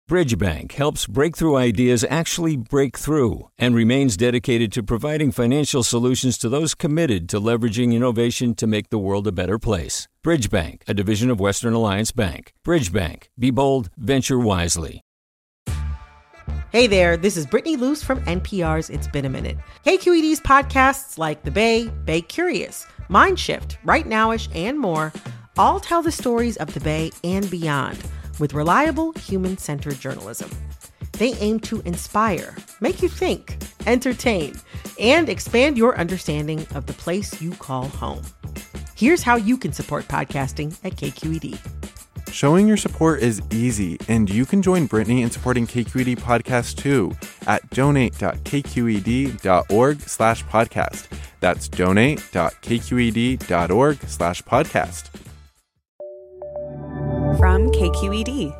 Bridgebank helps breakthrough ideas actually break through and remains dedicated to providing financial solutions to those committed to leveraging innovation to make the world a better place. Bridgebank, a division of Western Alliance Bank. Bridgebank. Be bold, venture wisely. Hey there, this is Brittany Luce from NPR's It's Been a Minute. KQED's podcasts like The Bay, Bay Curious, Mind Shift, Right Nowish, and more all tell the stories of the Bay and beyond with reliable, human-centered journalism. They aim to inspire, make you think, entertain, and expand your understanding of the place you call home. Here's how you can support podcasting at KQED. Showing your support is easy, and you can join Brittany in supporting KQED Podcast too at donate.kqed.org/podcast. That's donate.kqed.org/podcast. From KQED.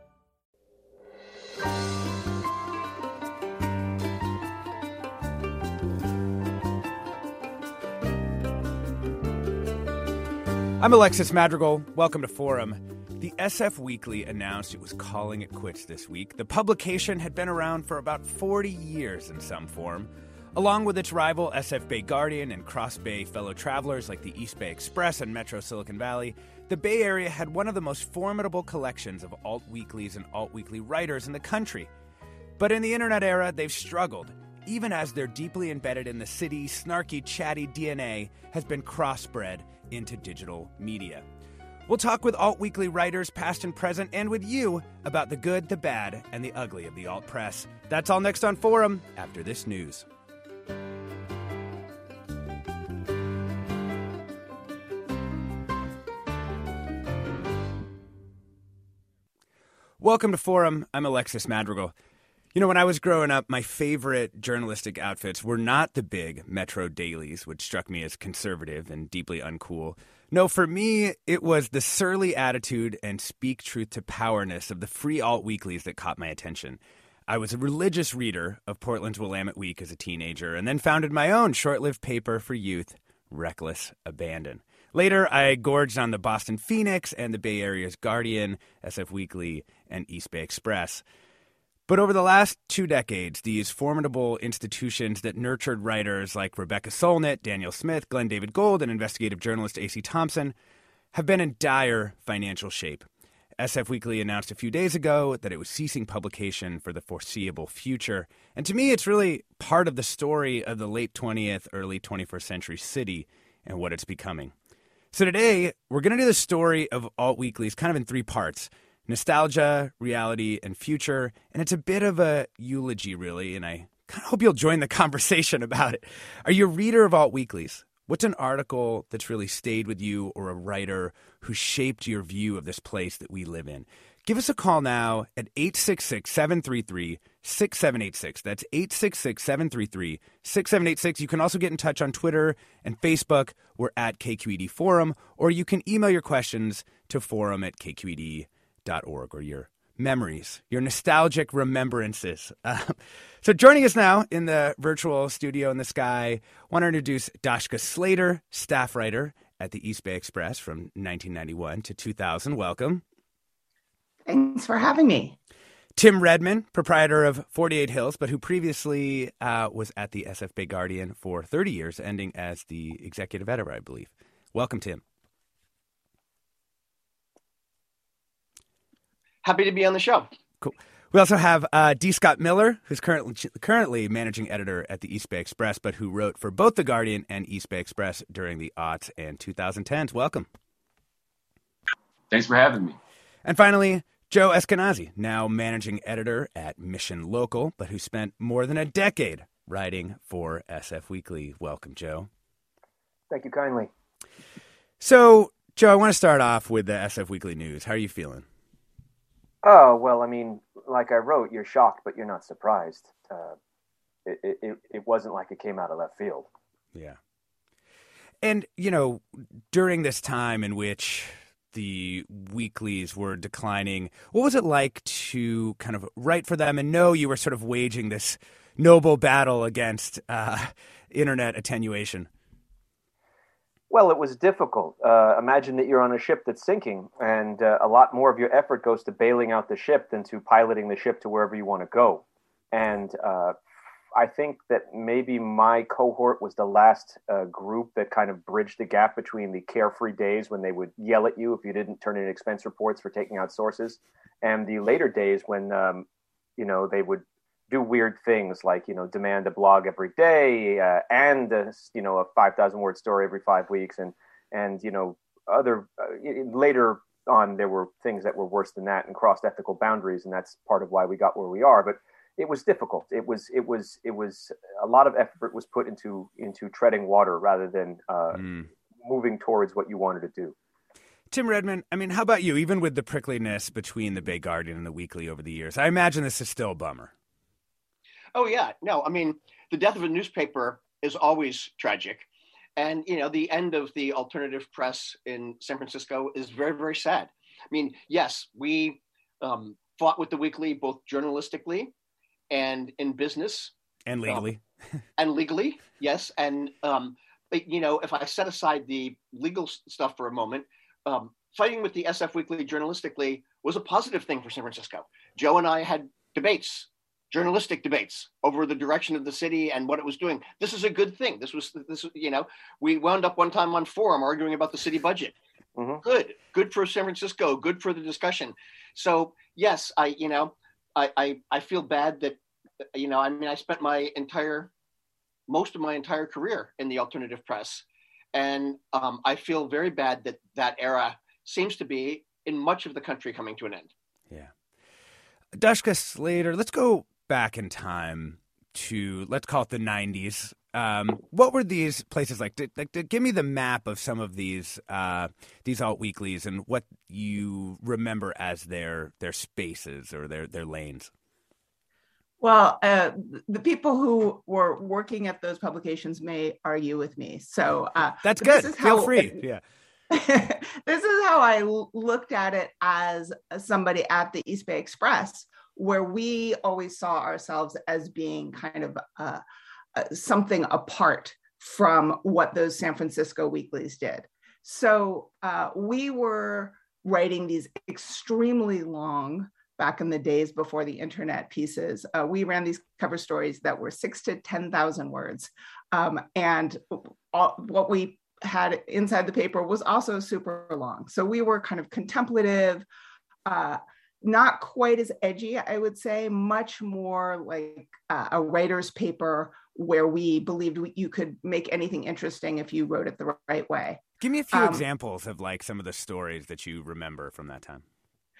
I'm Alexis Madrigal. Welcome to Forum. The SF Weekly announced it was calling it quits this week. The publication had been around for about 40 years in some form. Along with its rival SF Bay Guardian and Cross Bay fellow travelers like the East Bay Express and Metro Silicon Valley, the Bay Area had one of the most formidable collections of alt-weeklies and alt-weekly writers in the country. But in the internet era, they've struggled, even as their deeply embedded in the city's snarky, chatty DNA has been crossbred into digital media. We'll talk with alt-weekly writers, past and present, and with you about the good, the bad, and the ugly of the alt press. That's all next on Forum after this news. Welcome to Forum. I'm Alexis Madrigal. You know, when I was growing up, my favorite journalistic outfits were not the big Metro dailies, which struck me as conservative and deeply uncool. No, for me, it was the surly attitude and speak truth to powerness of the free alt weeklies that caught my attention. I was a religious reader of Portland's Willamette Week as a teenager, and then founded my own short-lived paper for youth, Reckless Abandon. Later, I gorged on the Boston Phoenix and the Bay Area's Guardian, SF Weekly, and East Bay Express. But over the last 2 decades, these formidable institutions that nurtured writers like Rebecca Solnit, Daniel Smith, Glenn David Gold, and investigative journalist A.C. Thompson have been in dire financial shape. SF Weekly announced a few days ago that it was ceasing publication for the foreseeable future. And to me, it's really part of the story of the late 20th, early 21st century city and what it's becoming. So today, we're going to do the story of alt weeklies kind of in 3 parts: nostalgia, reality, and future. And it's a bit of a eulogy, really, and I kind of hope you'll join the conversation about it. Are you a reader of alt weeklies? What's an article that's really stayed with you, or a writer who shaped your view of this place that we live in? Give us a call now at 866-733-6786. That's 866-733-6786. You can also get in touch on Twitter and Facebook. We're at KQED Forum. Or you can email your questions to forum@kqed.org, or your memories, your nostalgic remembrances. So joining us now in the virtual studio in the sky, I want to introduce Dashka Slater, staff writer at the East Bay Express from 1991 to 2000. Welcome. Thanks for having me. Tim Redman, proprietor of 48 Hills, but who previously was at the SF Bay Guardian for 30 years, ending as the executive editor, I believe. Welcome, Tim. Happy to be on the show. Cool. We also have D. Scott Miller, who's currently managing editor at the East Bay Express, but who wrote for both The Guardian and East Bay Express during the aughts and 2010s. Welcome. Thanks for having me. And finally, Joe Eskenazi, now managing editor at Mission Local, but who spent more than a decade writing for SF Weekly. Welcome, Joe. Thank you kindly. So, Joe, I want to start off with the SF Weekly news. How are you feeling? Oh, well, I mean, like I wrote, you're shocked, but you're not surprised. It wasn't like it came out of left field. Yeah. And, you know, during this time in which the weeklies were declining, what was it like to kind of write for them and know you were sort of waging this noble battle against internet attenuation? Well, it was difficult. Imagine that you're on a ship that's sinking, and a lot more of your effort goes to bailing out the ship than to piloting the ship to wherever you want to go. And I think that maybe my cohort was the last group that kind of bridged the gap between the carefree days when they would yell at you if you didn't turn in expense reports for taking out sources, and the later days when they would do weird things like demand a blog every day and a 5,000 word story every 5 weeks, and other later on there were things that were worse than that and crossed ethical boundaries, and that's part of why we got where we are. But it was difficult. It was a lot of effort was put into treading water rather than moving towards what you wanted to do. Tim Redmond, I mean, how about you? Even with the prickliness between the Bay Guardian and the Weekly over the years, I imagine this is still a bummer. Oh, yeah. No, I mean, the death of a newspaper is always tragic. And, the end of the alternative press in San Francisco is very, very sad. I mean, yes, we fought with the Weekly both journalistically and in business. And legally. And legally, yes. And, if I set aside the legal stuff for a moment, fighting with the SF Weekly journalistically was a positive thing for San Francisco. Joe and I had journalistic debates over the direction of the city and what it was doing. This is a good thing. We wound up one time on Forum arguing about the city budget. Mm-hmm. Good for San Francisco, good for the discussion. So yes, I feel bad that, I spent most of my entire career in the alternative press. And I feel very bad that era seems to be in much of the country coming to an end. Yeah. Dushka Slater, let's go back in time to, let's call it the 90s. What were these places like? Give me the map of some of these alt weeklies and what you remember as their spaces or their lanes. Well, the people who were working at those publications may argue with me. So that's good. Feel free. Yeah. This is how I looked at it as somebody at the East Bay Express, where we always saw ourselves as being kind of something apart from what those San Francisco weeklies did. So we were writing these extremely long, back in the days before the internet, pieces. We ran these cover stories that were 6,000 to 10,000 words. And what we had inside the paper was also super long. So we were kind of contemplative, not quite as edgy, I would say, much more like a writer's paper where we believed you could make anything interesting if you wrote it the right way. Give me a few examples of like some of the stories that you remember from that time.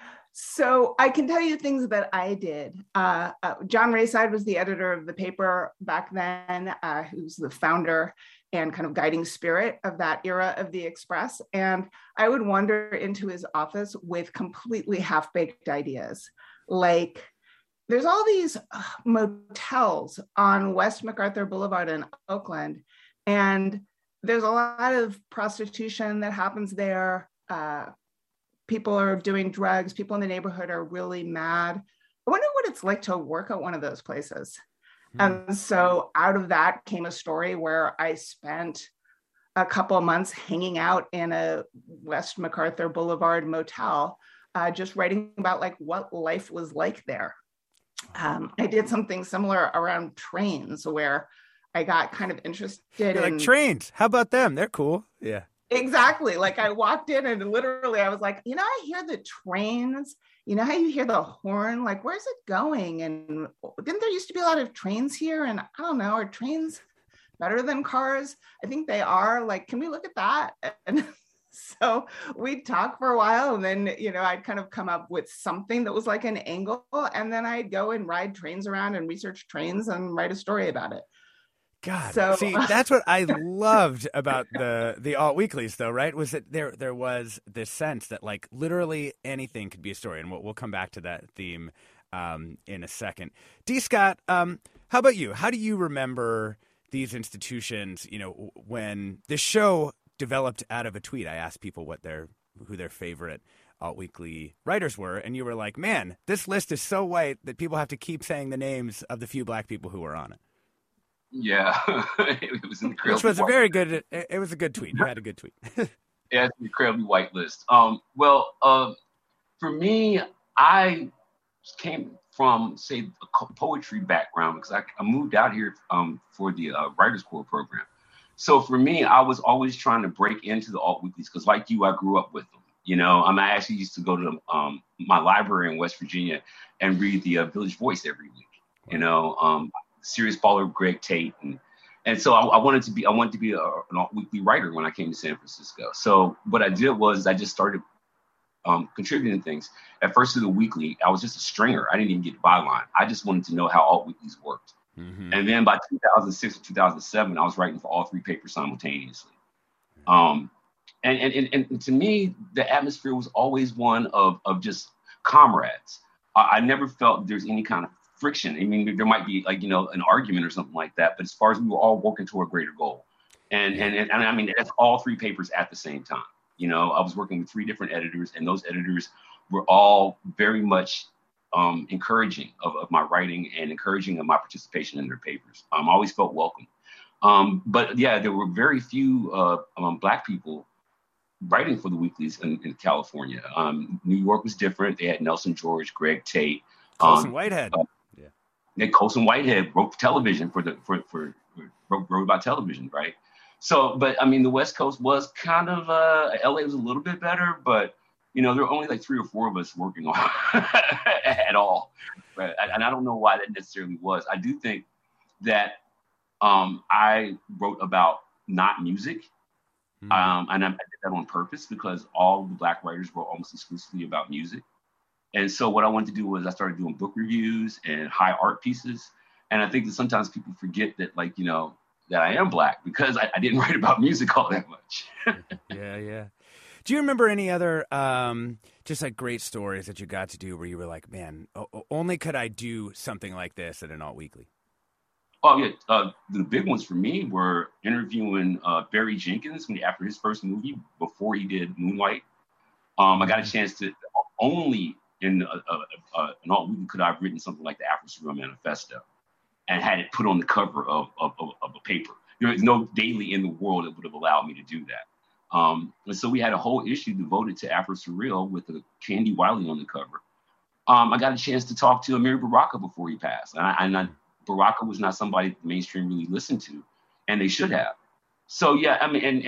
So I can tell you things that I did. John Rayside was the editor of the paper back then, who's the founder and kind of guiding spirit of that era of the Express. And I would wander into his office with completely half-baked ideas. Like, there's all these motels on West MacArthur Boulevard in Oakland, and there's a lot of prostitution that happens there. People are doing drugs. People in the neighborhood are really mad. I wonder what it's like to work at one of those places. And so out of that came a story where I spent a couple of months hanging out in a West MacArthur Boulevard motel, just writing about like what life was like there. I did something similar around trains where I got kind of interested in like trains. How about them? They're cool. Yeah. Exactly. Like I walked in and literally I was like, I hear the trains, how you hear the horn, like, where's it going? And didn't there used to be a lot of trains here? And I don't know, are trains better than cars? I think they are. Like, can we look at that? And so we'd talk for a while and then, I'd kind of come up with something that was like an angle. And then I'd go and ride trains around and research trains and write a story about it. God, see, that's what I loved about the alt weeklies, though, right? Was that there was this sense that like literally anything could be a story, and we'll come back to that theme in a second. D. Scott, how about you? How do you remember these institutions? When the show developed out of a tweet, I asked people who their favorite alt weekly writers were, and you were like, "Man, this list is so white that people have to keep saying the names of the few black people who were on it." Yeah, it was incredible. Which was a very good. It was a good tweet. You had a good tweet. Yeah, it's an incredibly white list. For me, I came from, say, a poetry background because I moved out here for the Writers Corps program. So for me, I was always trying to break into the alt weeklies because, like you, I grew up with them. You know, I actually used to go to my library in West Virginia and read the Village Voice every week. You know, Serious Baller Greg Tate, and so I wanted to be an alt weekly writer when I came to San Francisco. So what I did was I just started contributing things. At first to the weekly, I was just a stringer. I didn't even get the byline. I just wanted to know how alt weeklies worked. Mm-hmm. And then by 2006 or 2007, I was writing for all three papers simultaneously. And to me, the atmosphere was always one of just comrades. I never felt there's any kind of friction. I mean, there might be like, an argument or something like that, but as far as we were all working toward a greater goal. And I mean, that's all three papers at the same time. I was working with three different editors, and those editors were all very much encouraging of my writing and encouraging of my participation in their papers. I always felt welcome. But yeah, there were very few Black people writing for the weeklies in California. New York was different. They had Nelson George, Greg Tate, Colson Whitehead. Colson Whitehead wrote for television wrote about television, right? So, but I mean, the West Coast was kind of LA was a little bit better, but there were only like 3 or 4 of us working on at all, right? And I don't know why that necessarily was. I do think that I wrote about not music. And I did that on purpose because all the Black writers were almost exclusively about music. And so what I wanted to do was I started doing book reviews and high art pieces. And I think that sometimes people forget that, like, that I am Black because I didn't write about music all that much. Yeah. Do you remember any other just like great stories that you got to do where you were like, man, only could I do something like this at an alt weekly? Oh, yeah. The big ones for me were interviewing Barry Jenkins after his first movie before he did Moonlight. I got a chance to only in an alt weekly could I have written something like the Afro-Surreal Manifesto and had it put on the cover of a paper. There's no daily in the world that would have allowed me to do that. And so we had a whole issue devoted to Afro-Surreal with Candy Wiley on the cover. I got a chance to talk to Amiri Baraka before he passed. Baraka was not somebody the mainstream really listened to, and they should have. So yeah, I mean,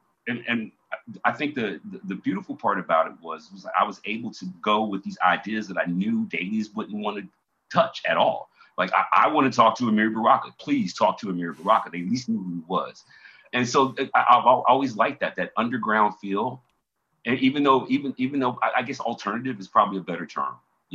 and I think the beautiful part about it was I was able to go with these ideas that I knew dailies wouldn't want to touch at all. Like I want to talk to Amiri Baraka. Please talk to Amiri Baraka. They at least knew who he was, and so I've always liked that underground feel. And even though I guess alternative is probably a better term,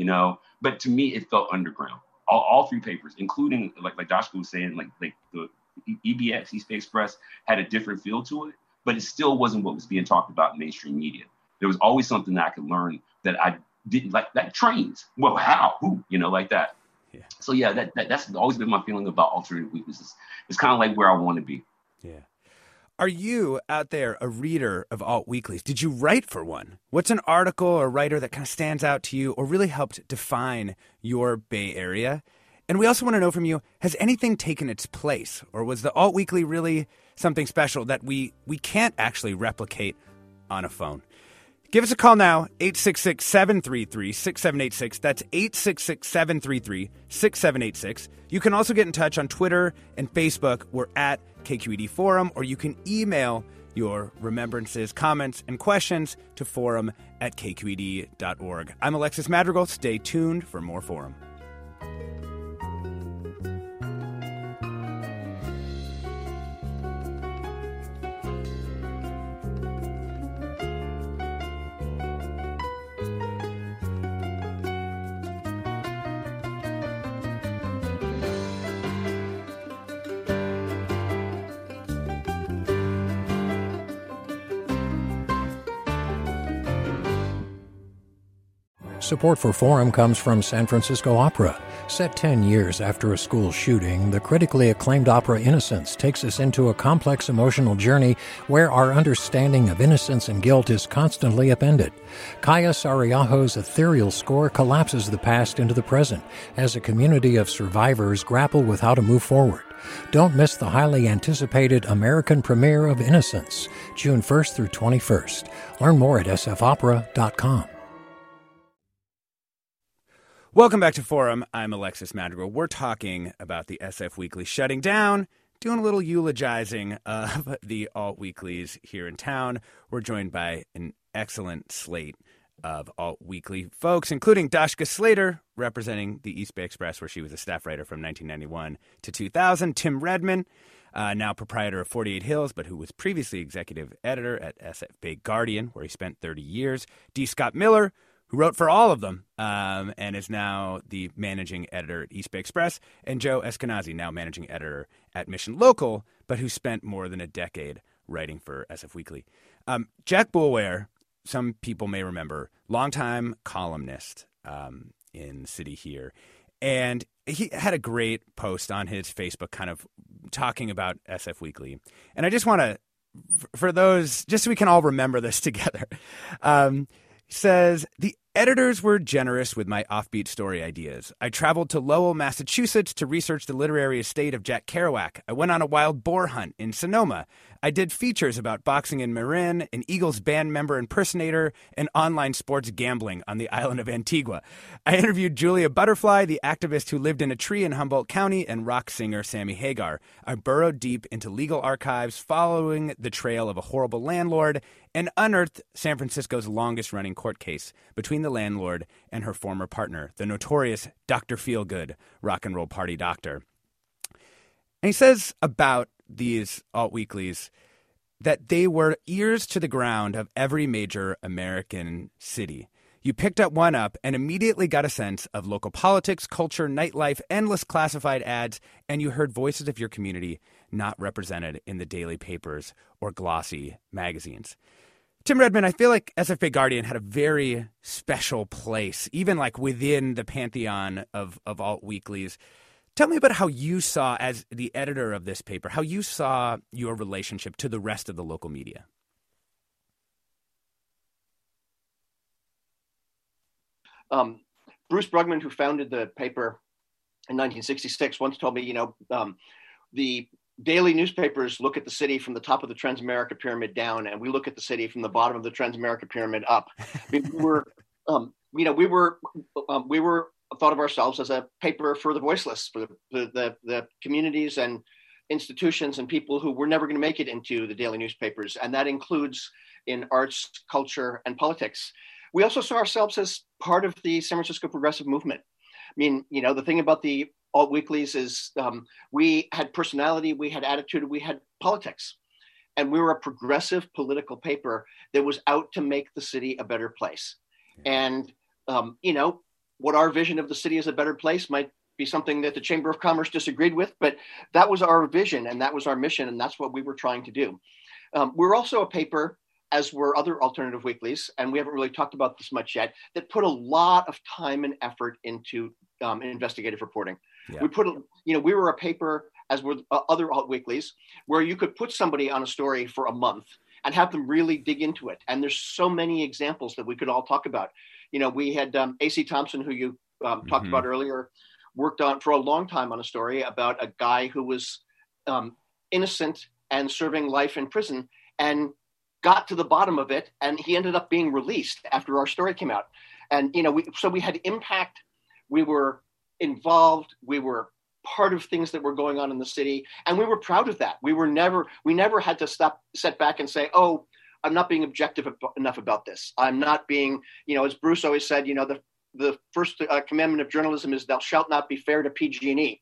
but to me it felt underground. All three papers, including like Joshua was saying, like the EBX, East Bay Express, had a different feel to it, but it still wasn't what was being talked about in mainstream media. There was always something that I could learn that I didn't like. That trains. Well, how? Who? Like that. Yeah. So yeah, that's always been my feeling about alternative weaknesses. It's kind of like where I want to be. Yeah. Are you out there a reader of alt weeklies? Did you write for one? What's an article or writer that kind of stands out to you or really helped define your Bay Area? And we also want to know from you, has anything taken its place? Or was the alt weekly really something special that we can't actually replicate on a phone? Give us a call now, 866-733-6786. That's 866-733-6786. You can also get in touch on Twitter and Facebook. We're at KQED Forum, or you can email your remembrances, comments, and questions to forum@kqed.org. I'm Alexis Madrigal. Stay tuned for more Forum. Support for Forum comes from San Francisco Opera. Set 10 years after a school shooting, the critically acclaimed opera Innocence takes us into a complex emotional journey where our understanding of innocence and guilt is constantly upended. Kaya Sariaho's ethereal score collapses the past into the present as a community of survivors grapple with how to move forward. Don't miss the highly anticipated American premiere of Innocence, June 1st through 21st. Learn more at sfopera.com. Welcome back to Forum. I'm Alexis Madrigal. We're talking about the SF Weekly shutting down, doing a little eulogizing of the alt weeklies here in town. We're joined by an excellent slate of alt weekly folks, including Dashka Slater, representing the East Bay Express, where she was a staff writer from 1991 to 2000. Tim Redman, now proprietor of 48 Hills, but who was previously executive editor at SF Bay Guardian, where he spent 30 years. D. Scott Miller, who wrote for all of them and is now the managing editor at East Bay Express, and Joe Eskenazi, now managing editor at Mission Local, but who spent more than a decade writing for SF Weekly. Jack Boulware, some people may remember, longtime columnist in the city here. And he had a great post on his Facebook kind of talking about SF Weekly. And I just want to, for those, just so we can all remember this together, says, the editors were generous with my offbeat story ideas. I traveled to Lowell, Massachusetts to research the literary estate of Jack Kerouac. I went on a wild boar hunt in Sonoma. I did features about boxing in Marin, an Eagles band member impersonator, and online sports gambling on the island of Antigua. I interviewed Julia Butterfly, the activist who lived in a tree in Humboldt County, and rock singer Sammy Hagar. I burrowed deep into legal archives, following the trail of a horrible landlord, and unearthed San Francisco's longest-running court case between the landlord and her former partner, the notorious Dr. Feelgood, rock and roll party doctor. And he says about these alt weeklies that they were ears to the ground of every major American city. You picked up one up and immediately got a sense of local politics, culture, nightlife, endless classified ads, and you heard voices of your community not represented in the daily papers or glossy magazines. Tim Redman, I feel like SF Bay Guardian had a very special place, even like within the pantheon of alt weeklies. Tell me about how you saw, as the editor of this paper, how you saw your relationship to the rest of the local media. Bruce Brugman, who founded the paper in 1966, once told me, the daily newspapers look at the city from the top of the Transamerica Pyramid down, and we look at the city from the bottom of the Transamerica Pyramid up. I mean, we were thought of ourselves as a paper for the voiceless, for the communities and institutions and people who were never going to make it into the daily newspapers. And that includes in arts, culture, and politics. We also saw ourselves as part of the San Francisco progressive movement. I mean, the thing about the alt weeklies is we had personality, we had attitude, we had politics. And we were a progressive political paper that was out to make the city a better place. And, what our vision of the city as a better place might be something that the Chamber of Commerce disagreed with, but that was our vision and that was our mission, and that's what we were trying to do. We're also a paper, as were other alternative weeklies, and we haven't really talked about this much yet, that put a lot of time and effort into investigative reporting. Yeah. We were a paper, as were other alt weeklies, where you could put somebody on a story for a month and have them really dig into it. And there's so many examples that we could all talk about. We had A.C. Thompson, who you talked about earlier, worked on for a long time on a story about a guy who was innocent and serving life in prison and got to the bottom of it. And he ended up being released after our story came out. And, we had impact. We were involved. We were part of things that were going on in the city. And we were proud of that. We never had to sit back and say, oh, I'm not being objective enough about this. I'm not being, as Bruce always said, the first commandment of journalism is thou shalt not be fair to PG&E.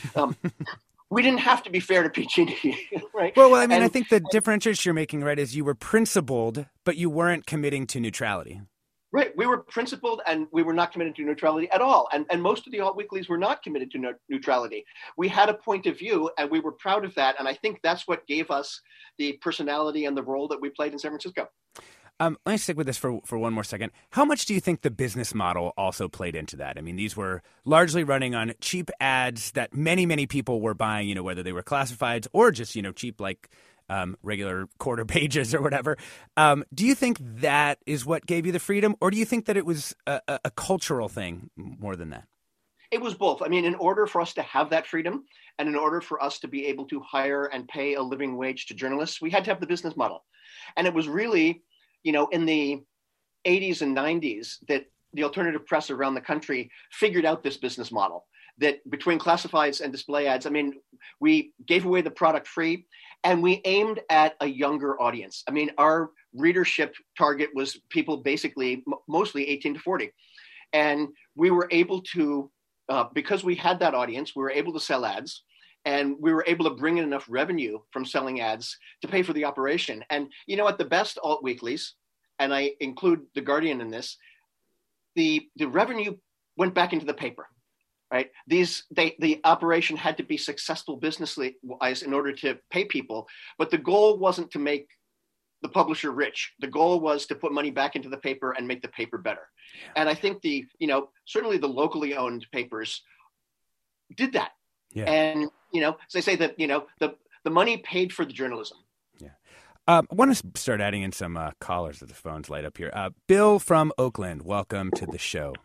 We didn't have to be fair to PG&E, right? Well, I mean, I think the differentiation you're making, right, is you were principled, but you weren't committing to neutrality. Right. We were principled and we were not committed to neutrality at all. And most of the alt weeklies were not committed to neutrality. We had a point of view and we were proud of that. And I think that's what gave us the personality and the role that we played in San Francisco. Let me stick with this for one more second. How much do you think the business model also played into that? I mean, these were largely running on cheap ads that many, many people were buying, whether they were classifieds or just, cheap like regular quarter pages or whatever. Do you think that is what gave you the freedom, or do you think that it was a cultural thing more than that? It was both. I mean, in order for us to have that freedom and in order for us to be able to hire and pay a living wage to journalists, we had to have the business model. And it was really, in the 80s and 90s that the alternative press around the country figured out this business model, that between classifieds and display ads, I mean, we gave away the product free and we aimed at a younger audience. I mean, our readership target was people basically mostly 18 to 40. And we were able to, because we had that audience, we were able to sell ads and we were able to bring in enough revenue from selling ads to pay for the operation. And, at the best alt weeklies, and I include The Guardian in this, the revenue went back into the paper, right? The operation had to be successful business-wise in order to pay people, but the goal wasn't to make the publisher rich. The goal was to put money back into the paper and make the paper better. And I think certainly the locally owned papers did that. Yeah. And, as they say that, the money paid for the journalism. I want to start adding in some callers as the phones light up here. Bill from Oakland, welcome to the show.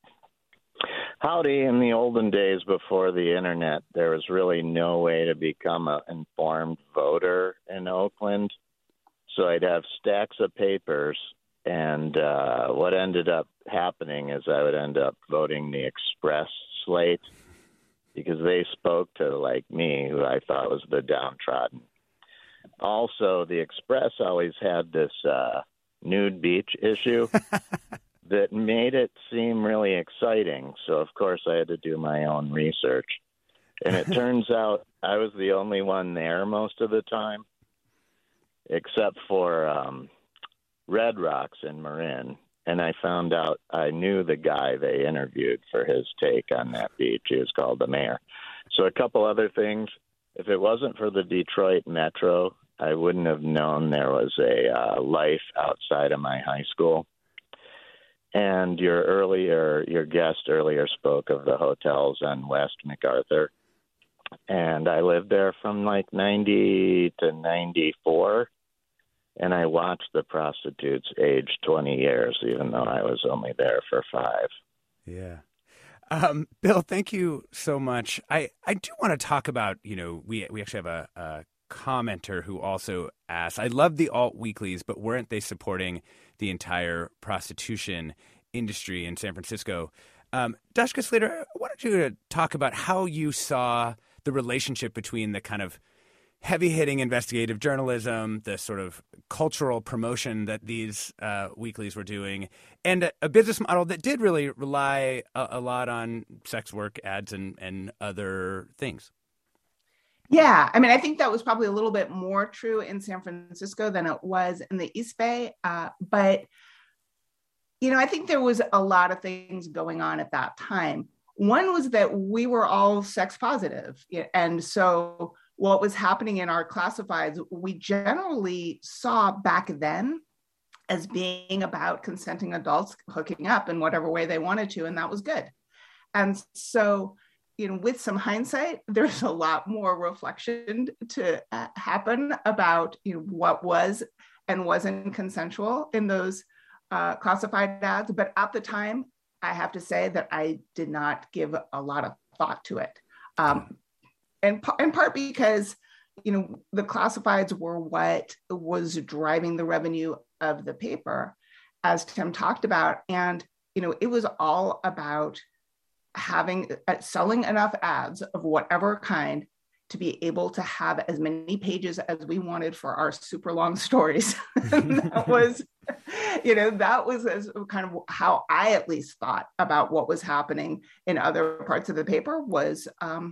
Howdy. In the olden days before the internet, there was really no way to become an informed voter in Oakland. So I'd have stacks of papers, and what ended up happening is I would end up voting the Express slate because they spoke to, like me, who I thought was the downtrodden. Also, the Express always had this nude beach issue that made it seem really exciting. So, of course, I had to do my own research. And it turns out I was the only one there most of the time, except for Red Rocks in Marin. And I found out I knew the guy they interviewed for his take on that beach. He was called the mayor. So a couple other things. If it wasn't for the Detroit Metro, I wouldn't have known there was a life outside of my high school. And your guest earlier spoke of the hotels on West MacArthur. And I lived there from like 90 to 94. And I watched the prostitutes age 20 years, even though I was only there for 5. Yeah. Bill, thank you so much. I do want to talk about, we actually have a commenter who also asked, I love the alt weeklies, but weren't they supporting the entire prostitution industry in San Francisco? Dashka Slater, I wanted you to talk about how you saw the relationship between the kind of heavy-hitting investigative journalism, the sort of cultural promotion that these weeklies were doing, and a business model that did really rely a lot on sex work ads and other things. Yeah, I mean, I think that was probably a little bit more true in San Francisco than it was in the East Bay. But, I think there was a lot of things going on at that time. One was that we were all sex positive. And so what was happening in our classifieds, we generally saw back then as being about consenting adults hooking up in whatever way they wanted to, and that was good. And so, with some hindsight, there's a lot more reflection to happen about what was and wasn't consensual in those classified ads. But at the time, I have to say that I did not give a lot of thought to it. In part because, the classifieds were what was driving the revenue of the paper, as Tim talked about. And, it was all about selling enough ads of whatever kind to be able to have as many pages as we wanted for our super long stories. That was, that was as kind of how I at least thought about what was happening in other parts of the paper was,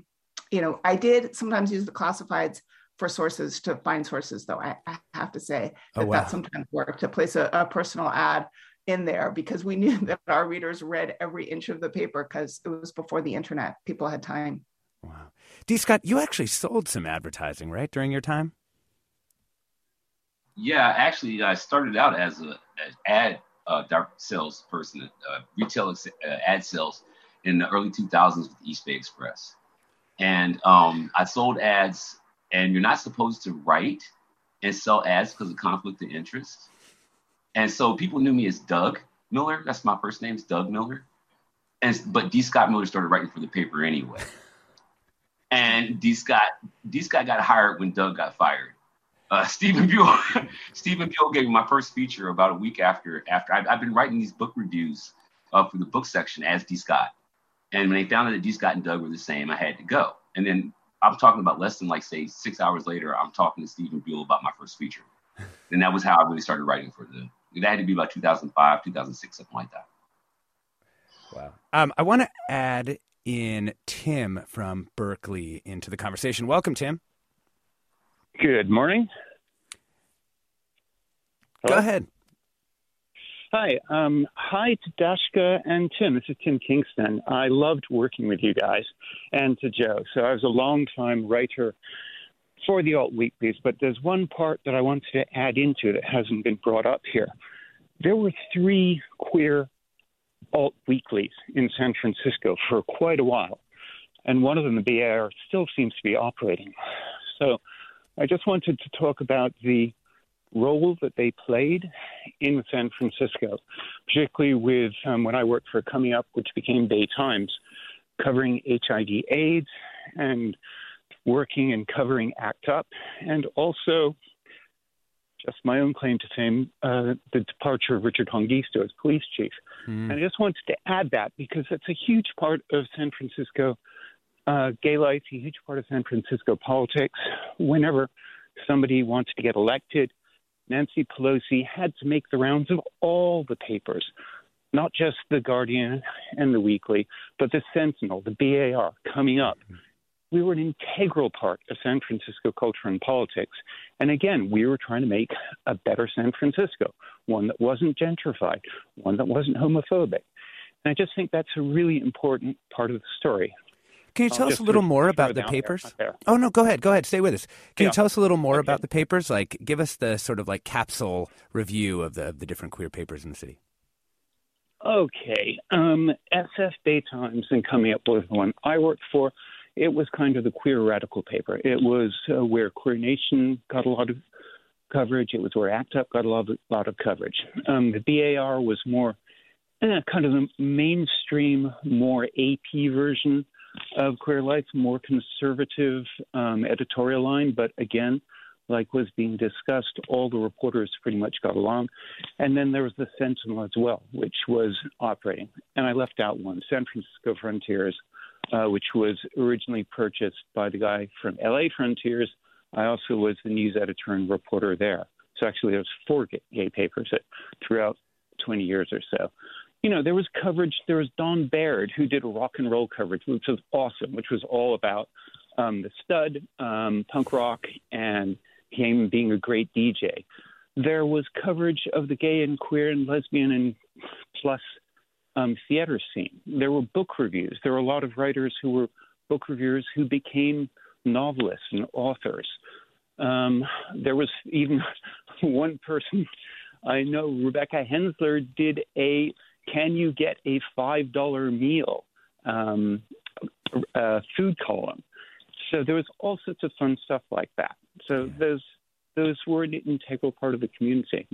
I did sometimes use the classifieds for sources to find sources, though I have to say that sometimes worked to place a personal ad in there because we knew that our readers read every inch of the paper because it was before the internet. People had time. Wow. D. Scott, you actually sold some advertising, right, during your time? Yeah, actually, I started out as an ad direct sales person, retail ad sales in the early 2000s with East Bay Express. And I sold ads, and you're not supposed to write and sell ads because of conflict of interest. And so people knew me as Doug Miller. That's my first name, is Doug Miller. But D. Scott Miller started writing for the paper anyway. And D. Scott got hired when Doug got fired. Stephen Buell gave me my first feature about a week after. I've been writing these book reviews for the book section as D. Scott. And when they found out that D. Scott and Doug were the same, I had to go. And then I'm talking about less than, like, say, 6 hours later, I'm talking to Stephen Buell about my first feature. And that was how I really started writing for it had to be about 2005, 2006, something like that. Wow. I want to add in Tim from Berkeley into the conversation. Welcome, Tim. Good morning. Hello? Go ahead. Hi. Hi to Dashka and Tim. This is Tim Kingston. I loved working with you guys, and to Joe. So I was a long-time writer for the alt weeklies, but there's one part that I wanted to add into that hasn't been brought up here. There were 3 queer alt weeklies in San Francisco for quite a while, and one of them, the BAR, still seems to be operating. So I just wanted to talk about the role that they played in San Francisco, particularly with when I worked for Coming Up, which became Bay Times, covering HIV/AIDS and working and covering ACT UP, and also just my own claim to fame, the departure of Richard Hongisto as police chief. And I just wanted to add that because it's a huge part of San Francisco gay life, a huge part of San Francisco politics. Whenever somebody wants to get elected, Nancy Pelosi had to make the rounds of all the papers, not just The Guardian and The Weekly, but the Sentinel, the BAR, Coming Up. We were an integral part of San Francisco culture and politics. And again, we were trying to make a better San Francisco, one that wasn't gentrified, one that wasn't homophobic. And I just think that's a really important part of the story. Can you tell us a little more about the papers? Oh, no, go ahead. Stay with us. Can you tell us a little more about the papers? Like, give us the sort of like capsule review of the different queer papers in the city. Okay. SF Bay Times and Coming Up was the one I worked for. It was kind of the queer radical paper. It was where Queer Nation got a lot of coverage. It was where ACT UP got a lot of coverage. The BAR was more kind of the mainstream, more AP version of queer life, more conservative editorial line. But again, like was being discussed, all the reporters pretty much got along. And then there was the Sentinel as well, which was operating. And I left out one, San Francisco Frontiers, which was originally purchased by the guy from LA Frontiers. I also was the news editor and reporter there. So actually there was 4 gay papers throughout 20 years or so. You know, there was coverage. There was Don Baird, who did rock and roll coverage, which was awesome, which was all about the stud, punk rock, and him being a great DJ. There was coverage of the gay and queer and lesbian and plus theater scene. There were book reviews. There were a lot of writers who were book reviewers who became novelists and authors. There was even one person I know, Rebecca Hensler, did a "Can you get a $5 meal?" Food column. So there was all sorts of fun stuff like that. So those were an integral part of the community.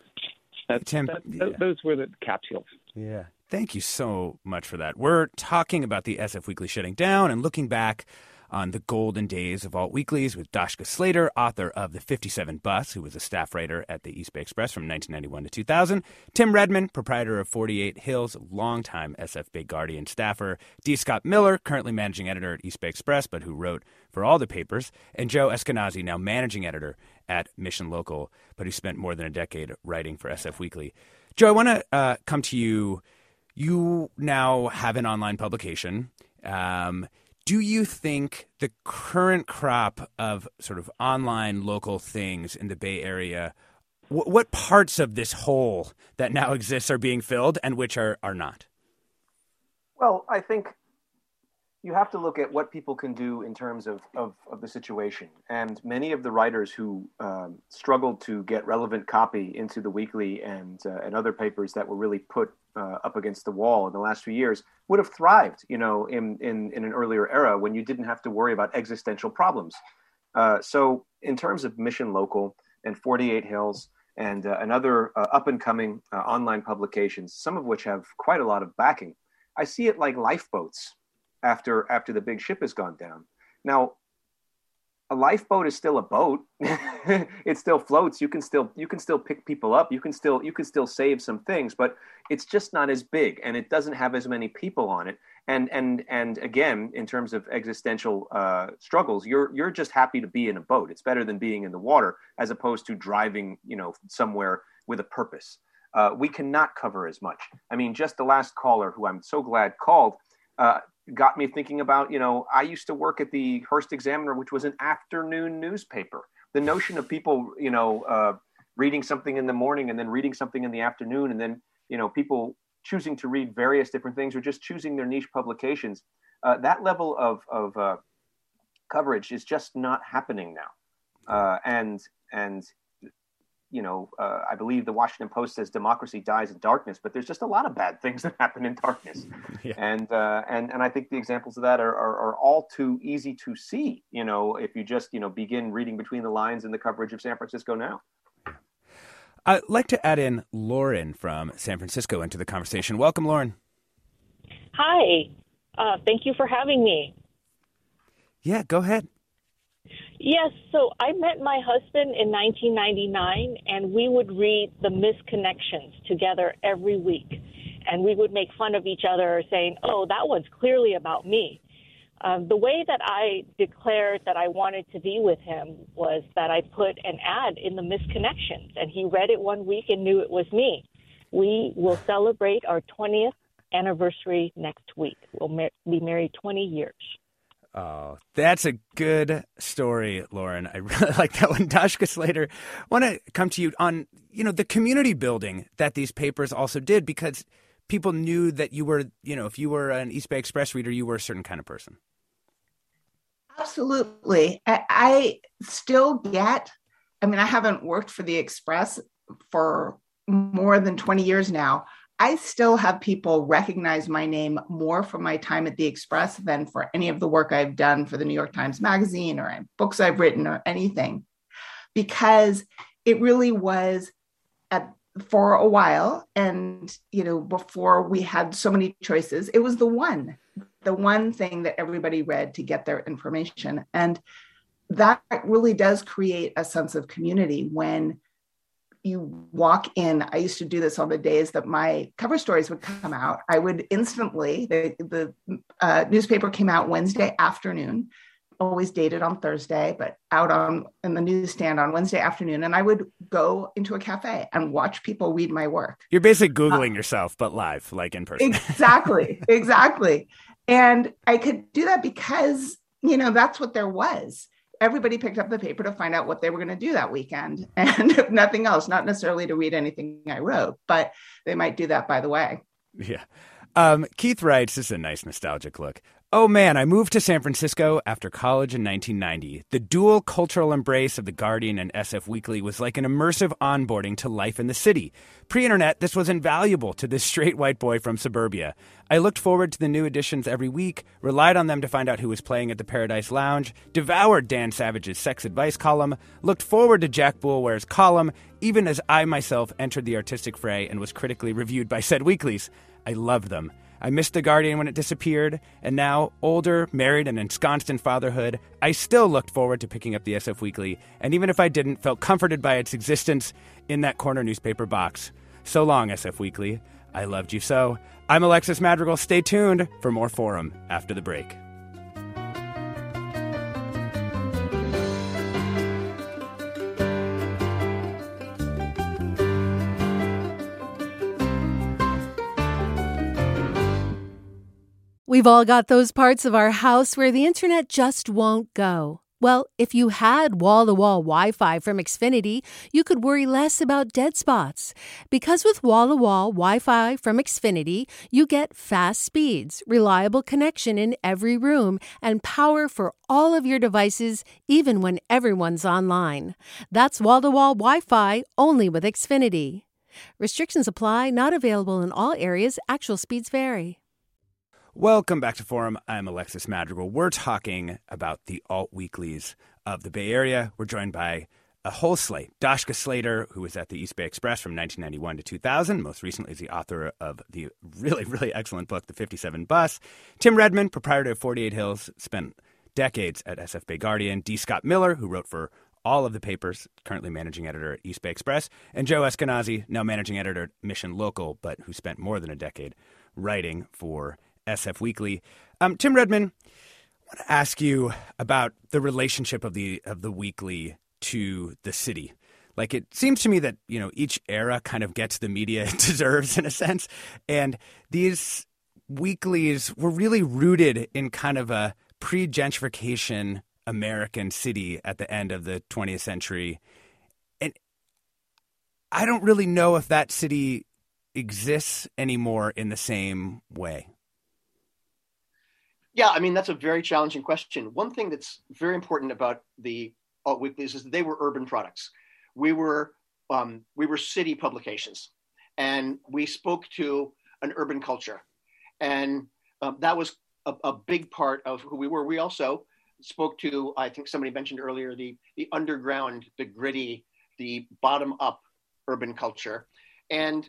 Those were the capsules. Yeah. Thank you so much for that. We're talking about the SF Weekly shutting down and looking back on the golden days of alt weeklies with Dashka Slater, author of The 57 Bus, who was a staff writer at the East Bay Express from 1991 to 2000. Tim Redman, proprietor of 48 Hills, longtime SF Bay Guardian staffer. D. Scott Miller, currently managing editor at East Bay Express, but who wrote for all the papers. And Joe Eskenazi, now managing editor at Mission Local, but who spent more than a decade writing for SF Weekly. Joe, I want to come to you. You now have an online publication. Do you think the current crop of sort of online local things in the Bay Area, what parts of this hole that now exists are being filled and which are not? Well, I think you have to look at what people can do in terms of the situation. And many of the writers who struggled to get relevant copy into the weekly and other papers that were really put up against the wall in the last few years would have thrived, in an earlier era when you didn't have to worry about existential problems. So in terms of Mission Local and 48 Hills and other up-and-coming online publications, some of which have quite a lot of backing, I see it like lifeboats after the big ship has gone down. Now, a lifeboat is still a boat. It still floats. You can still pick people up. You can still save some things, but it's just not as big, and it doesn't have as many people on it. And again, in terms of existential struggles, you're just happy to be in a boat. It's better than being in the water, as opposed to driving, somewhere with a purpose. We cannot cover as much. I mean, just the last caller, who I'm so glad called, got me thinking about, I used to work at the Hearst Examiner, which was an afternoon newspaper. The notion of people, reading something in the morning and then reading something in the afternoon, and then, people choosing to read various different things or just choosing their niche publications, that level of coverage is just not happening now. I believe the Washington Post says democracy dies in darkness, but there's just a lot of bad things that happen in darkness. Yeah. And I think the examples of that are all too easy to see, if you just, begin reading between the lines in the coverage of San Francisco now. I'd like to add in Lauren from San Francisco into the conversation. Welcome, Lauren. Hi. Thank you for having me. Yeah, go ahead. Yes, so I met my husband in 1999, and we would read The Misconnections together every week. And we would make fun of each other, saying, oh, that one's clearly about me. The way that I declared that I wanted to be with him was that I put an ad in The Misconnections, and he read it one week and knew it was me. We will celebrate our 20th anniversary next week. We'll be married 20 years. Oh, that's a good story, Lauren. I really like that one. Dashka Slater, I want to come to you on, the community building that these papers also did, because people knew that you were, if you were an East Bay Express reader, you were a certain kind of person. Absolutely. I still get, I haven't worked for the Express for more than 20 years now. I still have people recognize my name more from my time at the Express than for any of the work I've done for the New York Times Magazine or books I've written or anything, because it really was for a while. And, before we had so many choices, it was the one thing that everybody read to get their information. And that really does create a sense of community when you walk in. I used to do this on the days that my cover stories would come out. I would instantly, the newspaper came out Wednesday afternoon, always dated on Thursday, but out in the newsstand on Wednesday afternoon. And I would go into a cafe and watch people read my work. You're basically Googling yourself, but live, like in person. Exactly. And I could do that because, that's what there was. Everybody picked up the paper to find out what they were going to do that weekend. And if nothing else, not necessarily to read anything I wrote, but they might do that by the way. Yeah. Keith writes, this is a nice nostalgic look. Oh man, I moved to San Francisco after college in 1990. The dual cultural embrace of The Guardian and SF Weekly was like an immersive onboarding to life in the city. Pre-internet, this was invaluable to this straight white boy from suburbia. I looked forward to the new editions every week, relied on them to find out who was playing at the Paradise Lounge, devoured Dan Savage's sex advice column, looked forward to Jack Boulware's column, even as I myself entered the artistic fray and was critically reviewed by said weeklies. I loved them. I missed The Guardian when it disappeared, and now, older, married, and ensconced in fatherhood, I still looked forward to picking up the SF Weekly, and even if I didn't, felt comforted by its existence in that corner newspaper box. So long, SF Weekly. I loved you so. I'm Alexis Madrigal. Stay tuned for more Forum after the break. We've all got those parts of our house where the internet just won't go. Well, if you had wall-to-wall Wi-Fi from Xfinity, you could worry less about dead spots. Because with wall-to-wall Wi-Fi from Xfinity, you get fast speeds, reliable connection in every room, and power for all of your devices, even when everyone's online. That's wall-to-wall Wi-Fi only with Xfinity. Restrictions apply, not available in all areas. Actual speeds vary. Welcome back to Forum. I'm Alexis Madrigal. We're talking about the alt weeklies of the Bay Area. We're joined by a whole slate. Dashka Slater, who was at the East Bay Express from 1991 to 2000. Most recently is the author of the really, really excellent book, The 57 Bus. Tim Redman, proprietor of 48 Hills, spent decades at SF Bay Guardian. D. Scott Miller, who wrote for all of the papers, currently managing editor at East Bay Express. And Joe Eskenazi, now managing editor at Mission Local, but who spent more than a decade writing for SF Weekly. Tim Redman, I want to ask you about the relationship of the weekly to the city. Like, it seems to me that, each era kind of gets the media it deserves in a sense. And these weeklies were really rooted in kind of a pre-gentrification American city at the end of the 20th century. And I don't really know if that city exists anymore in the same way. Yeah, I mean, that's a very challenging question. One thing that's very important about the alt weeklies is that they were urban products. We were city publications, and we spoke to an urban culture. And that was a big part of who we were. We also spoke to, I think somebody mentioned earlier, the underground, the gritty, the bottom-up urban culture. And,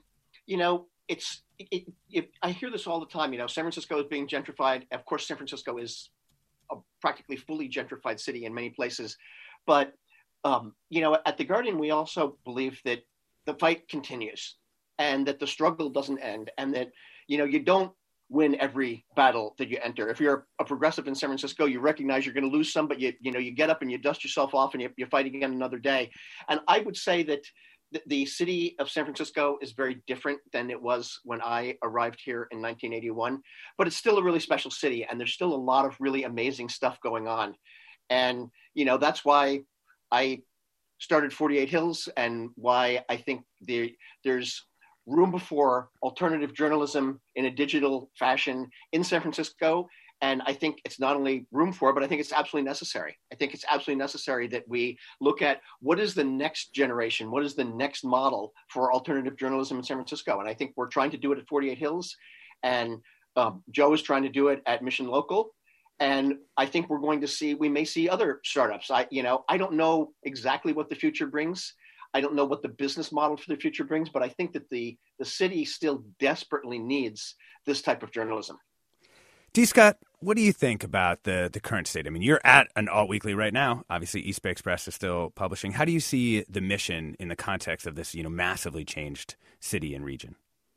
I hear this all the time. San Francisco is being gentrified. Of course, San Francisco is a practically fully gentrified city in many places. But, at The Guardian, we also believe that the fight continues and that the struggle doesn't end, and that, you don't win every battle that you enter. If you're a progressive in San Francisco, you recognize you're going to lose some, but you get up and you dust yourself off and you fight again another day. And I would say that the city of San Francisco is very different than it was when I arrived here in 1981, but it's still a really special city, and there's still a lot of really amazing stuff going on. And, that's why I started 48 Hills, and why I think there's room for alternative journalism in a digital fashion in San Francisco. And I think it's not only room for, but I think it's absolutely necessary. I think it's absolutely necessary that we look at what is the next generation, what is the next model for alternative journalism in San Francisco. And I think we're trying to do it at 48 Hills, and Joe is trying to do it at Mission Local. And I think we may see other startups. I don't know exactly what the future brings. I don't know what the business model for the future brings, but I think that the city still desperately needs this type of journalism. D. Scott, what do you think about the current state? I mean, you're at an alt weekly right now. Obviously, East Bay Express is still publishing. How do you see the mission in the context of this, massively changed city and region?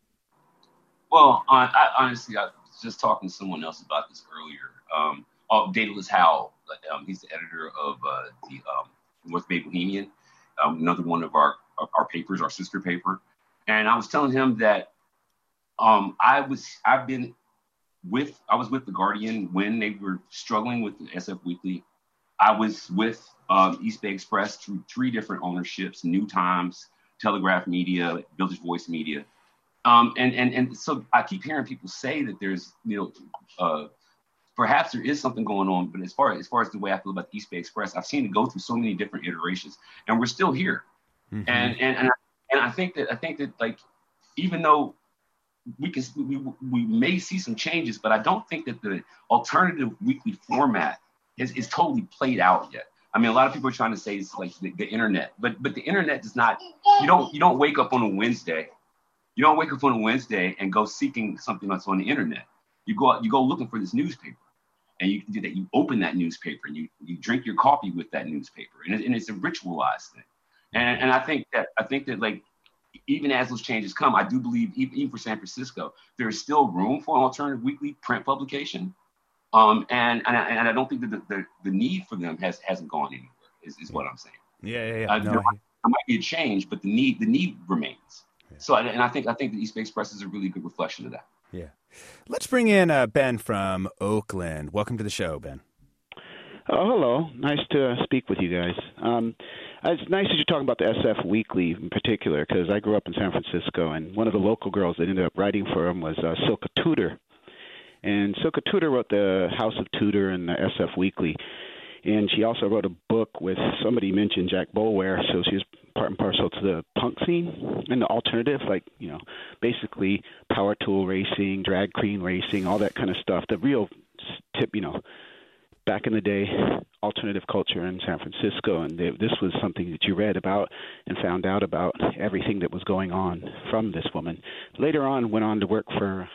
Well, I honestly, I was just talking to someone else about this earlier. Daedalus Howell, he's the editor of the North Bay Bohemian, another one of our papers, our sister paper. And I was telling him that I was with the Guardian when they were struggling with the SF Weekly. I was with East Bay Express through 3 different ownerships: New Times, Telegraph Media, Village Voice Media. And so I keep hearing people say that there's, perhaps there is something going on, but as far as the way I feel about the East Bay Express, I've seen it go through so many different iterations, and we're still here. Mm-hmm. And I think that like, even though we may see some changes, but I don't think that the alternative weekly format is totally played out yet. I mean, a lot of people are trying to say it's like the internet, but the internet does not. You don't wake up on a Wednesday. You don't wake up on a Wednesday and go seeking something that's on the internet. You go looking for this newspaper, and you open that newspaper and you drink your coffee with that newspaper, and it's a ritualized thing. And I think that like, even as those changes come, I do believe even for San Francisco, there is still room for an alternative weekly print publication. And I don't think that the need for them hasn't gone anywhere. Is what I'm saying. Yeah. There might be a change, but the need remains. Yeah. So I think the East Bay Express is a really good reflection of that. Yeah. Let's bring in Ben from Oakland. Welcome to the show, Ben. Oh, hello. Nice to speak with you guys. It's nice that you're talking about the SF Weekly in particular, because I grew up in San Francisco, and one of the local girls that ended up writing for him was Silka Tudor. And Silka Tudor wrote the House of Tudor and the SF Weekly. And she also wrote a book with, somebody mentioned Jack Boulware, so she's part and parcel to the punk scene and the alternative, like, basically power tool racing, drag queen racing, all that kind of stuff. The real back in the day, alternative culture in San Francisco, and this was something that you read about and found out about everything that was going on from this woman. Later on, went on to work for,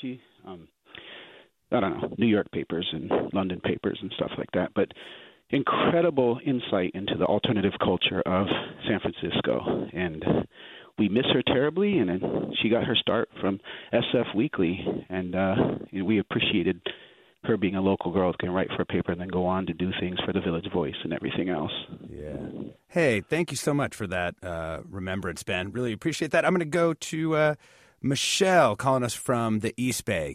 I don't know, New York papers and London papers and stuff like that, but incredible insight into the alternative culture of San Francisco, and we miss her terribly, and then she got her start from SF Weekly, and we appreciated her being a local girl who can write for a paper and then go on to do things for the Village Voice and everything else. Yeah. Hey, thank you so much for that remembrance, Ben. Really appreciate that. I'm going to go to Michelle calling us from the East Bay.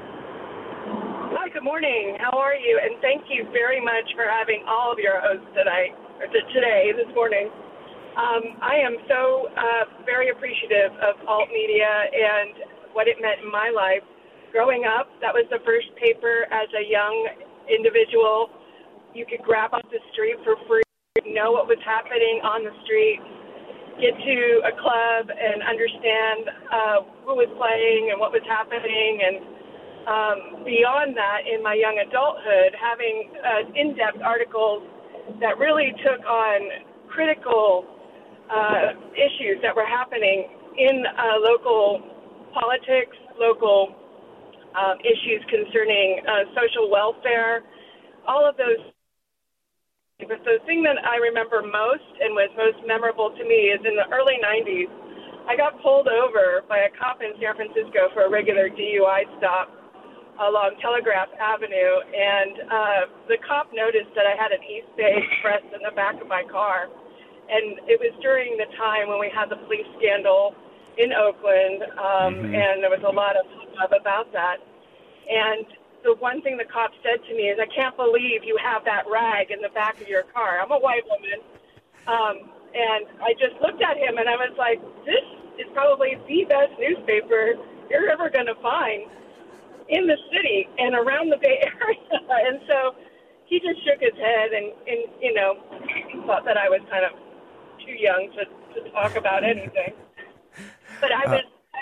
Hi, good morning. How are you? And thank you very much for having all of your hosts this morning. I am so very appreciative of alt media and what it meant in my life. Growing up, that was the first paper as a young individual you could grab off the street for free, know what was happening on the street, get to a club and understand who was playing and what was happening. And beyond that, in my young adulthood, having in-depth articles that really took on critical issues that were happening in local politics, local issues concerning social welfare, all of those. But the thing that I remember most and was most memorable to me is in the early 90s, I got pulled over by a cop in San Francisco for a regular DUI stop along Telegraph Avenue, and the cop noticed that I had an East Bay Express in the back of my car. And it was during the time when we had the police scandal in Oakland, and there was a lot of hubbub about that. And the one thing the cop said to me is, I can't believe you have that rag in the back of your car. I'm a white woman. And I just looked at him, and I was like, this is probably the best newspaper you're ever going to find in the city and around the Bay Area. And so he just shook his head and thought that I was kind of too young to talk about anything. But I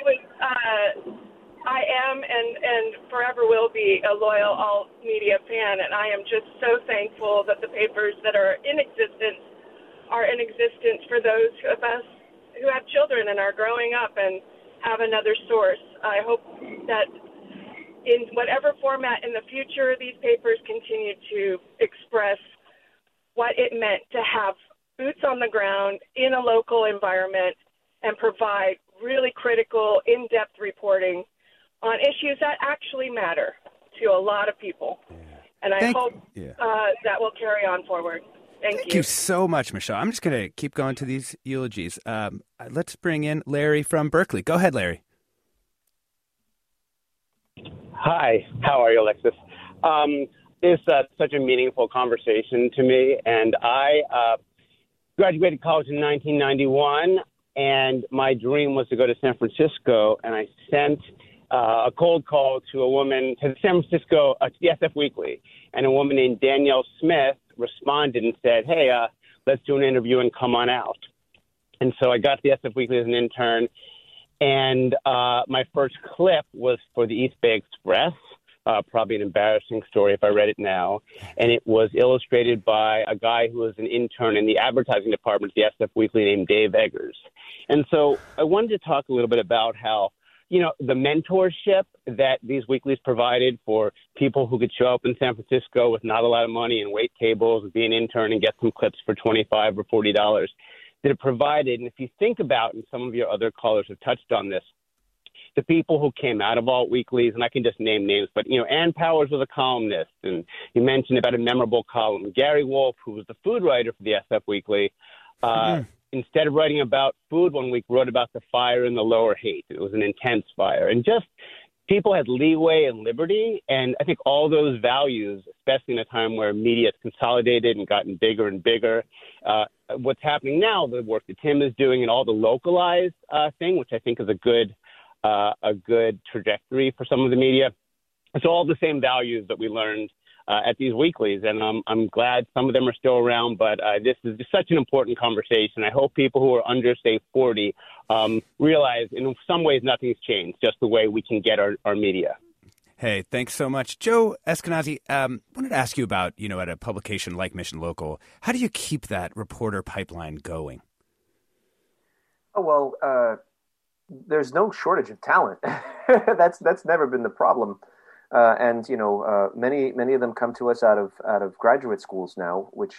am and forever will be a loyal alt media fan, and I am just so thankful that the papers that are in existence for those of us who have children and are growing up and have another source. I hope that in whatever format in the future, these papers continue to express what it meant to have boots on the ground in a local environment and provide really critical, in-depth reporting on issues that actually matter to a lot of people. Yeah. And I hope that will carry on forward. Thank you so much, Michelle. I'm just going to keep going to these eulogies. Let's bring in Larry from Berkeley. Go ahead, Larry. Hi. How are you, Alexis? It's such a meaningful conversation to me, and I graduated college in 1991, and my dream was to go to San Francisco, and I sent a cold call to a woman, to San Francisco, to the SF Weekly, and a woman named Danielle Smith responded and said, hey, let's do an interview and come on out. And so I got to the SF Weekly as an intern, and my first clip was for the East Bay Express. Probably an embarrassing story if I read it now. And it was illustrated by a guy who was an intern in the advertising department at the SF Weekly named Dave Eggers. And so I wanted to talk a little bit about how, the mentorship that these weeklies provided for people who could show up in San Francisco with not a lot of money and wait tables, be an intern and get some clips for $25 or $40 that it provided. And if you think about, and some of your other callers have touched on this, the people who came out of alt weeklies, and I can just name names, but, Ann Powers was a columnist, and you mentioned about a memorable column. Gary Wolf, who was the food writer for the SF Weekly, instead of writing about food one week, wrote about the fire in the Lower Haight. It was an intense fire. And just people had leeway and liberty, and I think all those values, especially in a time where media has consolidated and gotten bigger and bigger, what's happening now, the work that Tim is doing and all the localized thing, which I think is a good trajectory for some of the media. It's all the same values that we learned at these weeklies, and I'm glad some of them are still around, but this is just such an important conversation. I hope people who are under, say, 40 realize in some ways nothing's changed, just the way we can get our media. Hey, thanks so much. Joe Eskenazi, wanted to ask you about, at a publication like Mission Local, how do you keep that reporter pipeline going? Oh, well, there's no shortage of talent. That's never been the problem. And many of them come to us out of graduate schools now, which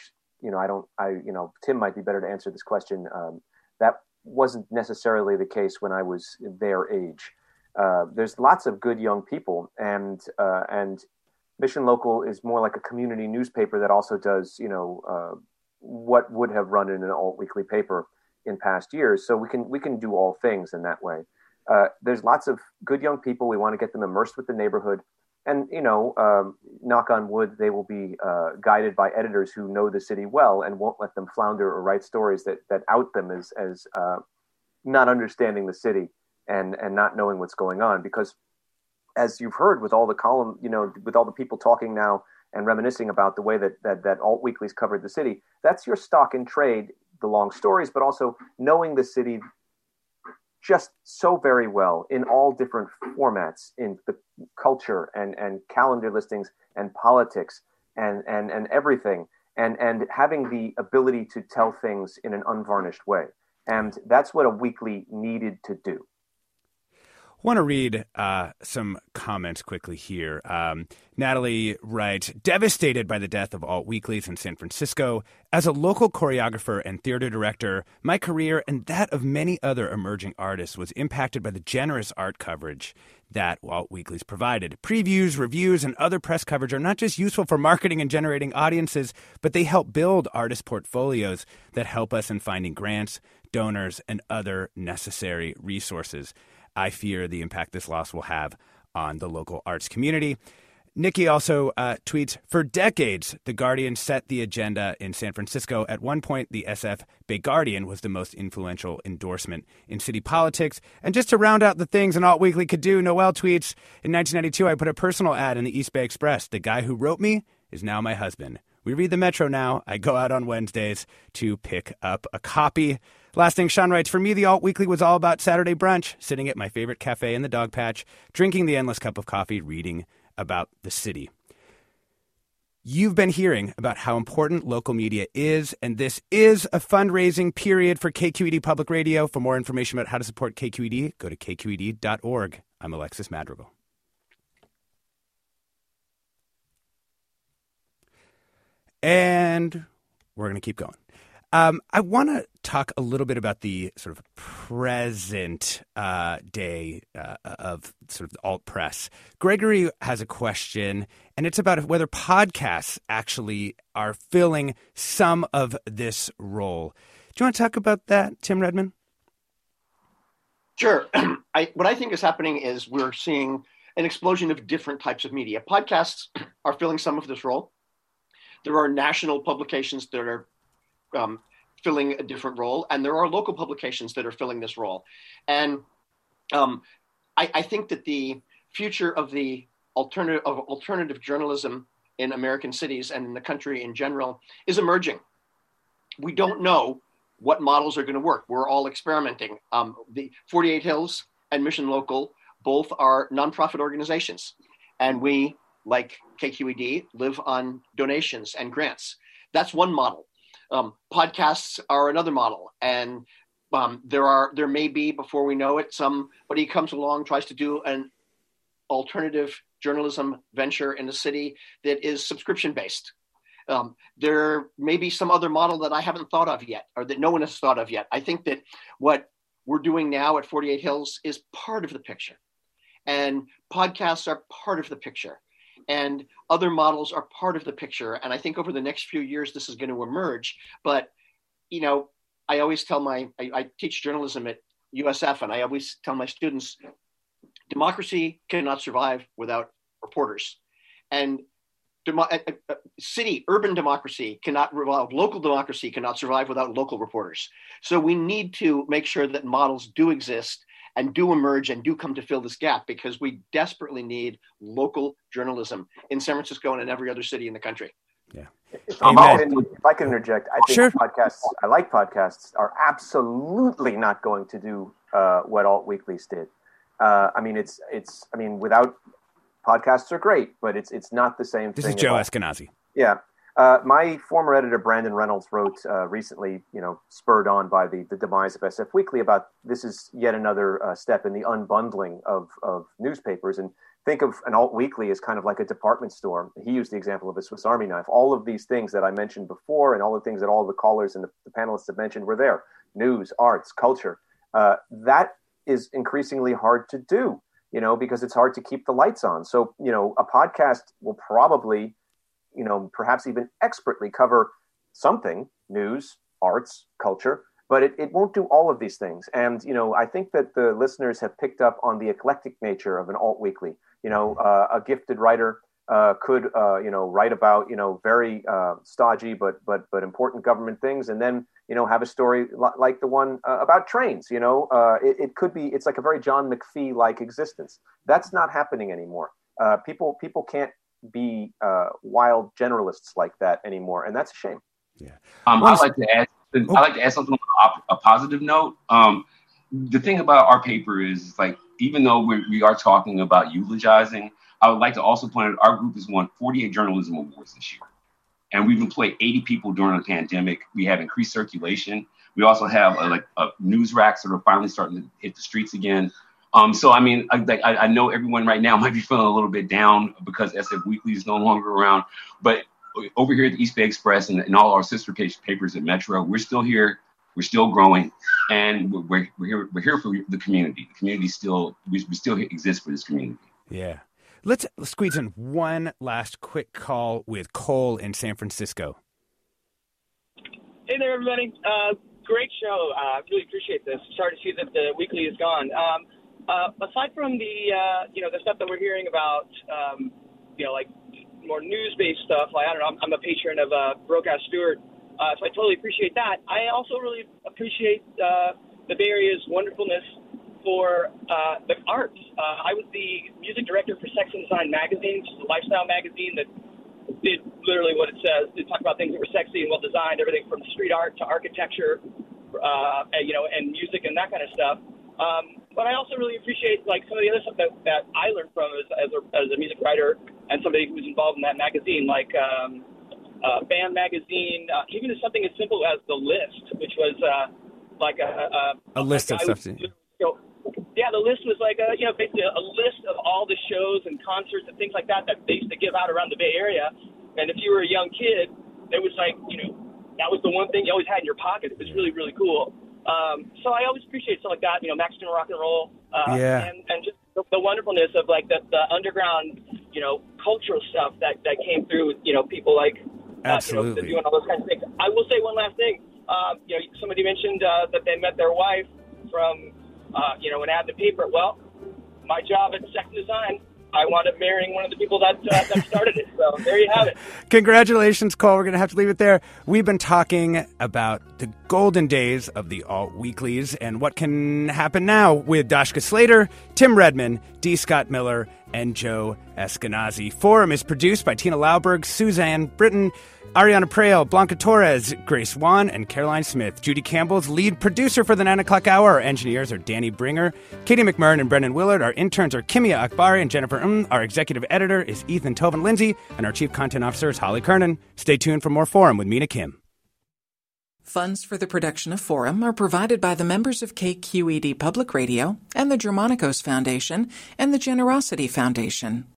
Tim might be better to answer this question. That wasn't necessarily the case when I was their age. There's lots of good young people, and Mission Local is more like a community newspaper that also does what would have run in an alt weekly paper in past years. So we can do all things in that way. There's lots of good young people. We want to get them immersed with the neighborhood. And, knock on wood, they will be guided by editors who know the city well and won't let them flounder or write stories that out them as not understanding the city and not knowing what's going on. Because as you've heard with all the column, with all the people talking now and reminiscing about the way that alt weeklies covered the city, that's your stock in trade, the long stories, but also knowing the city just so very well in all different formats, in the culture and calendar listings and politics and everything, and having the ability to tell things in an unvarnished way. And that's what a weekly needed to do. I want to read some comments quickly here. Natalie writes, devastated by the death of alt weeklies in San Francisco. As a local choreographer and theater director, my career and that of many other emerging artists was impacted by the generous art coverage that alt weeklies provided. Previews, reviews, and other press coverage are not just useful for marketing and generating audiences, but they help build artist portfolios that help us in finding grants, donors, and other necessary resources. I fear the impact this loss will have on the local arts community. Nikki also tweets, for decades, The Guardian set the agenda in San Francisco. At one point, the SF Bay Guardian was the most influential endorsement in city politics. And just to round out the things an alt weekly could do, Noel tweets, in 1992, I put a personal ad in the East Bay Express. The guy who wrote me is now my husband. We read the Metro now. I go out on Wednesdays to pick up a copy. Last thing, Sean writes, for me, the Alt Weekly was all about Saturday brunch, sitting at my favorite cafe in the Dog Patch, drinking the endless cup of coffee, reading about the city. You've been hearing about how important local media is, and this is a fundraising period for KQED Public Radio. For more information about how to support KQED, go to kqed.org. I'm Alexis Madrigal. And we're going to keep going. I want to talk a little bit about the sort of present day of sort of the alt press. Gregory has a question, and it's about whether podcasts actually are filling some of this role. Do you want to talk about that, Tim Redman? Sure. What I think is happening is we're seeing an explosion of different types of media. Podcasts are filling some of this role. There are national publications that are filling a different role, and there are local publications that are filling this role. And I think that the future of the alternative journalism in American cities and in the country in general is emerging. We don't know what models are going to work. We're all experimenting. The 48 Hills and Mission Local both are nonprofit organizations, and we, like KQED, live on donations and grants. That's one model. Podcasts are another model, and there may be, before we know it, somebody comes along, tries to do an alternative journalism venture in the city that is subscription based. There may be some other model that I haven't thought of yet, or that no one has thought of yet. I think that what we're doing now at 48 Hills is part of the picture, and podcasts are part of the picture. And other models are part of the picture. And I think over the next few years, this is going to emerge. But, I always tell I teach journalism at USF, and I always tell my students, democracy cannot survive without reporters. And urban democracy local democracy cannot survive without local reporters. So we need to make sure that models do exist and do emerge and do come to fill this gap, because we desperately need local journalism in San Francisco and in every other city in the country. Yeah. If I can interject, I think Sure. podcasts are absolutely not going to do what alt weeklies did. Without podcasts are great, but it's not the same thing. This is Joe Eskenazi. Yeah. My former editor, Brandon Reynolds, wrote recently, spurred on by the demise of SF Weekly, about this is yet another step in the unbundling of newspapers. And think of an alt weekly as kind of like a department store. He used the example of a Swiss Army knife. All of these things that I mentioned before and all the things that all the callers and the panelists have mentioned were there. News, arts, culture. That is increasingly hard to do, because it's hard to keep the lights on. So, a podcast will probably, perhaps even expertly cover something, news, arts, culture, but it won't do all of these things. And, I think that the listeners have picked up on the eclectic nature of an alt weekly. A gifted writer could, write about, very stodgy but important government things, and then, have a story like the one about trains. It could be, it's like a very John McPhee-like existence. That's not happening anymore. People can't be wild generalists like that anymore, and that's a shame. Yeah. I'd like to add something on a positive note. The thing about our paper is, like, even though we are talking about eulogizing, I would like to also point out our group has won 48 journalism awards this year. And we've employed 80 people during the pandemic. We have increased circulation. We also have news racks that are finally starting to hit the streets again. So, I mean, I know everyone right now might be feeling a little bit down because SF Weekly is no longer around. But over here at the East Bay Express and all our sister papers at Metro, we're still here. We're still growing, and we're here for the community. The community we still exist for this community. Yeah. Let's squeeze in one last quick call with Cole in San Francisco. Hey there, everybody. Great show. Really appreciate this. Sorry to see that the weekly is gone. Aside from the stuff that we're hearing about, like more news-based stuff, like, I don't know, I'm a patron of Broadcast Stewart. So I totally appreciate that. I also really appreciate the Bay Area's wonderfulness for the arts. I was the music director for Sex and Design magazine, which is a lifestyle magazine that did literally what it says. It talked about things that were sexy and well-designed, everything from street art to architecture, and music and that kind of stuff. But I also really appreciate, like, some of the other stuff that I learned from as a music writer and somebody who was involved in that magazine, like Band Magazine, even as something as simple as The List, which was like a list of stuff. Yeah, The List was like basically a list of all the shows and concerts and things like that they used to give out around the Bay Area. And if you were a young kid, it was like, that was the one thing you always had in your pocket. It was really, really cool. So I always appreciate stuff like that, Maxton Rock and Roll, and just the wonderfulness of, like, the underground, cultural stuff that came through with, people like absolutely doing all those kinds of things. I will say one last thing. Somebody mentioned that they met their wife from an ad in the paper. Well, my job at Sex and Design, I wound up marrying one of the people that started it. So there you have it. Congratulations, Cole. We're going to have to leave it there. We've been talking about the golden days of the alt weeklies and what can happen now with Dashka Slater, Tim Redman, D. Scott Miller, and Joe Eskenazi. Forum is produced by Tina Lauberg, Suzanne Britton, Ariana Prale, Blanca Torres, Grace Wan, and Caroline Smith. Judy Campbell's lead producer for the 9 o'clock hour. Our engineers are Danny Bringer, Katie McMurrin, and Brendan Willard. Our interns are Kimia Akbari and Jennifer Our executive editor is Ethan Toven-Lindsay, and our chief content officer is Holly Kernan. Stay tuned for more Forum with Mina Kim. Funds for the production of Forum are provided by the members of KQED Public Radio and the Germanicos Foundation and the Generosity Foundation.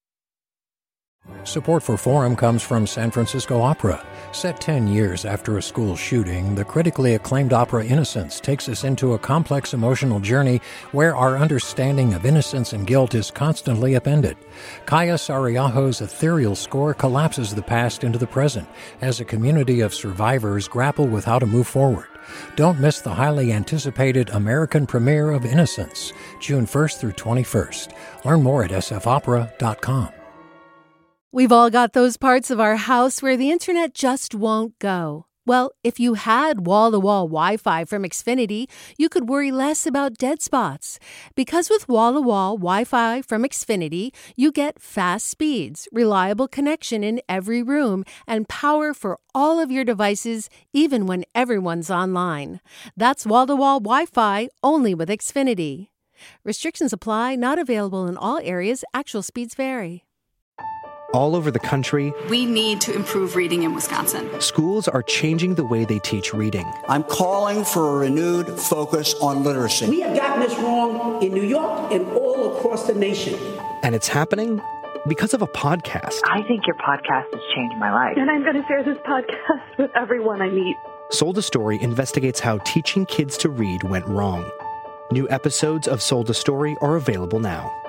Support for Forum comes from San Francisco Opera. Set 10 years after a school shooting, the critically acclaimed opera Innocence takes us into a complex emotional journey where our understanding of innocence and guilt is constantly upended. Kaya Sariaho's ethereal score collapses the past into the present as a community of survivors grapple with how to move forward. Don't miss the highly anticipated American premiere of Innocence, June 1st through 21st. Learn more at sfopera.com. We've all got those parts of our house where the internet just won't go. Well, if you had wall-to-wall Wi-Fi from Xfinity, you could worry less about dead spots. Because with wall-to-wall Wi-Fi from Xfinity, you get fast speeds, reliable connection in every room, and power for all of your devices, even when everyone's online. That's wall-to-wall Wi-Fi only with Xfinity. Restrictions apply, not available in all areas. Actual speeds vary. All over the country, we need to improve reading in Wisconsin. Schools are changing the way they teach reading. I'm calling for a renewed focus on literacy. We have gotten this wrong in New York and all across the nation. And it's happening because of a podcast. I think your podcast has changed my life. And I'm going to share this podcast with everyone I meet. Sold a Story investigates how teaching kids to read went wrong. New episodes of Sold a Story are available now.